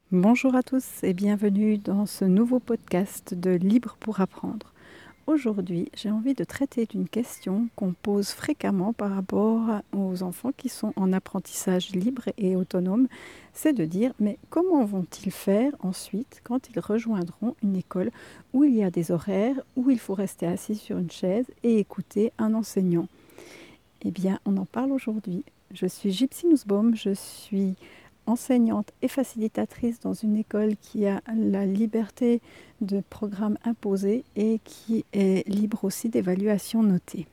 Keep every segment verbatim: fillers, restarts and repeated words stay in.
Bonjour à tous et bienvenue dans ce nouveau podcast de Libre pour apprendre. Aujourd'hui, j'ai envie de traiter d'une question qu'on pose fréquemment par rapport aux enfants qui sont en apprentissage libre et autonome. C'est de dire, mais comment vont-ils faire ensuite quand ils rejoindront une école où il y a des horaires, où il faut rester assis sur une chaise et écouter un enseignant? Eh bien, on en parle aujourd'hui. Je suis Gypsy Nussbaum, je suis enseignante et facilitatrice dans une école qui a la liberté de programme imposé et qui est libre aussi d'évaluation notée.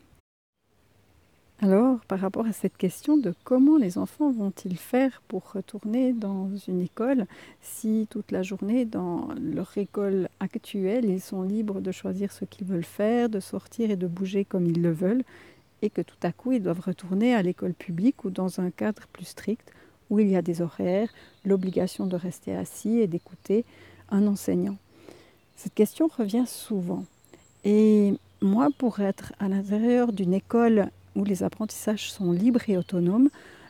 Alors, par rapport à cette question de comment les enfants vont-ils faire pour retourner dans une école si toute la journée dans leur école actuelle, ils sont libres de choisir ce qu'ils veulent faire, de sortir et de bouger comme ils le veulent, et que tout à coup ils doivent retourner à l'école publique ou dans un cadre plus strict où il y a des horaires, l'obligation de rester assis et d'écouter un enseignant. Cette question revient souvent. Et moi, pour être à l'intérieur d'une école où les apprentissages sont libres et autonomes,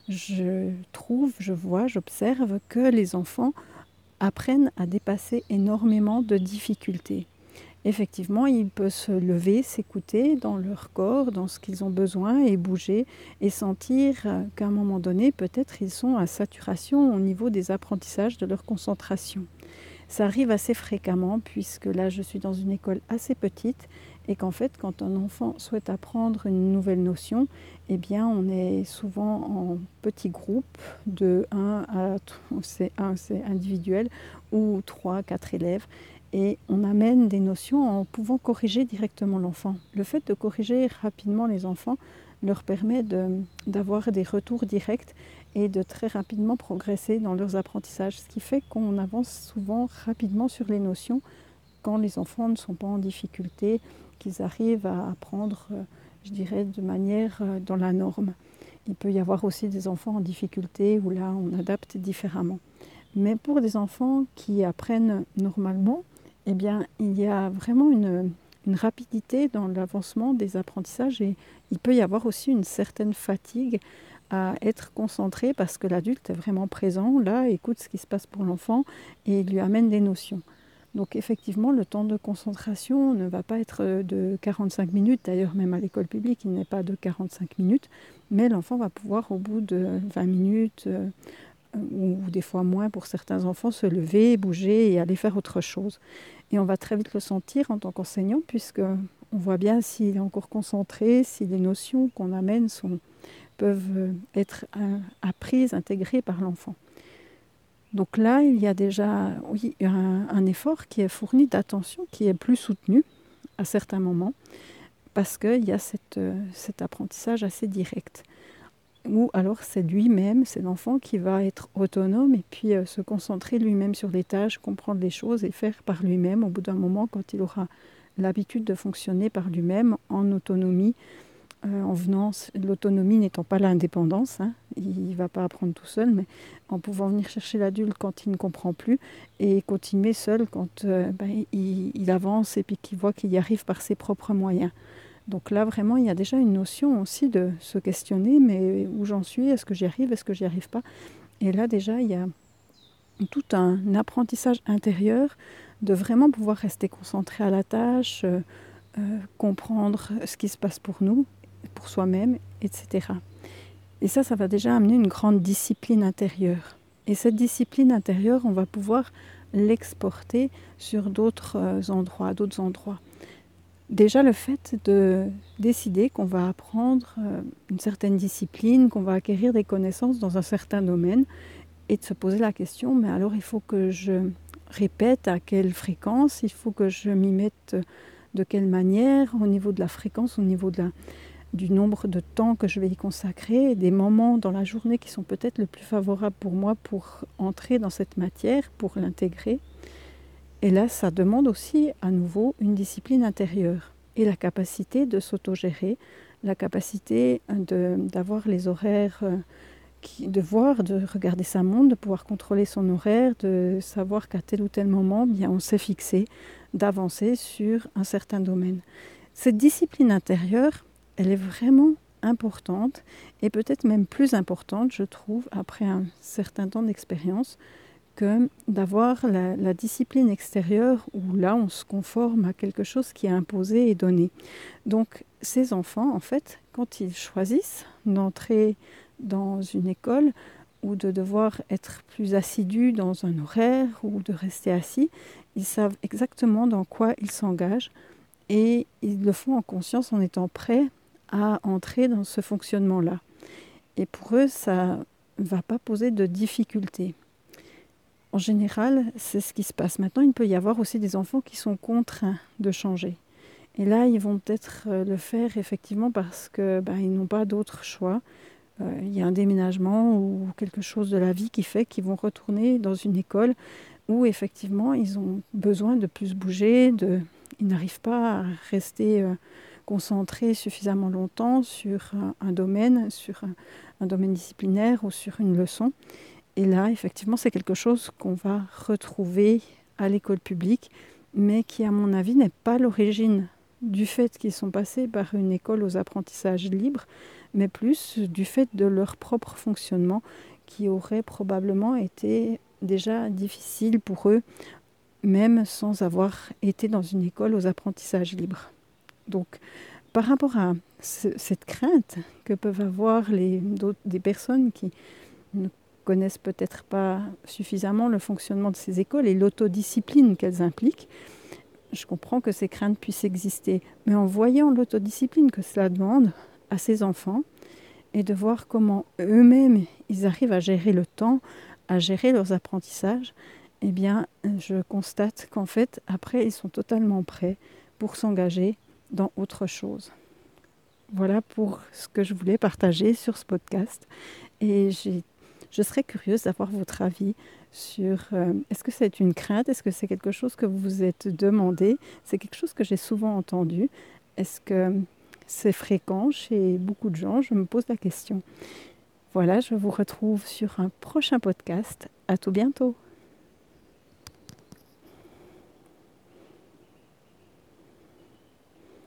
je trouve, je vois, j'observe que les enfants apprennent à dépasser énormément de difficultés. Effectivement, ils peuvent se lever, s'écouter dans leur corps, dans ce qu'ils ont besoin et bouger et sentir qu'à un moment donné, peut-être ils sont à saturation au niveau des apprentissages de leur concentration. Ça arrive assez fréquemment puisque là, je suis dans une école assez petite et qu'en fait, quand un enfant souhaite apprendre une nouvelle notion, eh bien, on est souvent en petits groupes de un à c'est un, c'est individuel ou trois, quatre élèves. Et on amène des notions en pouvant corriger directement l'enfant. Le fait de corriger rapidement les enfants leur permet de, d'avoir des retours directs et de très rapidement progresser dans leurs apprentissages, ce qui fait qu'on avance souvent rapidement sur les notions quand les enfants ne sont pas en difficulté, qu'ils arrivent à apprendre, je dirais, de manière dans la norme. Il peut y avoir aussi des enfants en difficulté où là, on adapte différemment. Mais pour des enfants qui apprennent normalement, eh bien, il y a vraiment une, une rapidité dans l'avancement des apprentissages et il peut y avoir aussi une certaine fatigue à être concentré parce que l'adulte est vraiment présent, là, écoute ce qui se passe pour l'enfant et lui amène des notions. Donc effectivement, le temps de concentration ne va pas être de quarante-cinq minutes, d'ailleurs même à l'école publique, il n'est pas de quarante-cinq minutes, mais l'enfant va pouvoir au bout de vingt minutes, euh, ou des fois moins pour certains enfants, se lever, bouger et aller faire autre chose. Et on va très vite le sentir en tant qu'enseignant, puisqu'on voit bien s'il est encore concentré, si les notions qu'on amène sont, peuvent être apprises, intégrées par l'enfant. Donc là, il y a déjà oui, un, un effort qui est fourni d'attention, qui est plus soutenu à certains moments, parce qu'il y a cette, cet apprentissage assez direct. Ou alors c'est lui-même, c'est l'enfant qui va être autonome et puis euh, se concentrer lui-même sur les tâches, comprendre les choses et faire par lui-même au bout d'un moment quand il aura l'habitude de fonctionner par lui-même en autonomie, euh, en venant, l'autonomie n'étant pas l'indépendance, hein, il ne va pas apprendre tout seul, mais en pouvant venir chercher l'adulte quand il ne comprend plus et continuer seul quand euh, ben, il, il avance et puis qu'il voit qu'il y arrive par ses propres moyens. Donc là, vraiment, il y a déjà une notion aussi de se questionner, mais où j'en suis, est-ce que j'y arrive, est-ce que j'y arrive pas? Et là, déjà, il y a tout un apprentissage intérieur de vraiment pouvoir rester concentré à la tâche, euh, euh, comprendre ce qui se passe pour nous, pour soi-même, et cetera. Et ça, ça va déjà amener une grande discipline intérieure. Et cette discipline intérieure, on va pouvoir l'exporter sur d'autres euh, endroits, d'autres endroits. Déjà, le fait de décider qu'on va apprendre une certaine discipline, qu'on va acquérir des connaissances dans un certain domaine et de se poser la question, mais alors il faut que je répète à quelle fréquence, il faut que je m'y mette de quelle manière, au niveau de la fréquence, au niveau de la, du nombre de temps que je vais y consacrer, des moments dans la journée qui sont peut-être le plus favorables pour moi pour entrer dans cette matière, pour l'intégrer. Et là, ça demande aussi à nouveau une discipline intérieure et la capacité de s'autogérer, la capacité de, d'avoir les horaires, euh, qui, de voir, de regarder sa montre, de pouvoir contrôler son horaire, de savoir qu'à tel ou tel moment, bien, on s'est fixé d'avancer sur un certain domaine. Cette discipline intérieure, elle est vraiment importante et peut-être même plus importante, je trouve, après un certain temps d'expérience, que d'avoir la, la discipline extérieure où là on se conforme à quelque chose qui est imposé et donné. Donc ces enfants, en fait, quand ils choisissent d'entrer dans une école ou de devoir être plus assidus dans un horaire ou de rester assis, ils savent exactement dans quoi ils s'engagent et ils le font en conscience en étant prêts à entrer dans ce fonctionnement-là. Et pour eux, ça ne va pas poser de difficultés. En général, c'est ce qui se passe. Maintenant, il peut y avoir aussi des enfants qui sont contraints de changer. Et là, ils vont peut-être le faire effectivement parce qu'ils ben, n'ont pas d'autre choix. Euh, il y a un déménagement ou quelque chose de la vie qui fait qu'ils vont retourner dans une école où effectivement ils ont besoin de plus bouger, de... ils n'arrivent pas à rester euh, concentrés suffisamment longtemps sur un, un domaine, sur un, un domaine disciplinaire ou sur une leçon. Et là, effectivement, c'est quelque chose qu'on va retrouver à l'école publique, mais qui, à mon avis, n'est pas l'origine du fait qu'ils sont passés par une école aux apprentissages libres, mais plus du fait de leur propre fonctionnement qui aurait probablement été déjà difficile pour eux, même sans avoir été dans une école aux apprentissages libres. Donc, par rapport à ce, cette crainte que peuvent avoir les, des personnes qui ne connaissent peut-être pas suffisamment le fonctionnement de ces écoles et l'autodiscipline qu'elles impliquent, je comprends que ces craintes puissent exister. Mais en voyant l'autodiscipline que cela demande à ces enfants et de voir comment eux-mêmes ils arrivent à gérer le temps, à gérer leurs apprentissages, eh bien, je constate qu'en fait, après, ils sont totalement prêts pour s'engager dans autre chose. Voilà pour ce que je voulais partager sur ce podcast. Et j'ai Je serais curieuse d'avoir votre avis sur euh, est-ce que c'est une crainte, est-ce que c'est quelque chose que vous vous êtes demandé, c'est quelque chose que j'ai souvent entendu, est-ce que c'est fréquent chez beaucoup de gens, je me pose la question. Voilà, je vous retrouve sur un prochain podcast, à tout bientôt.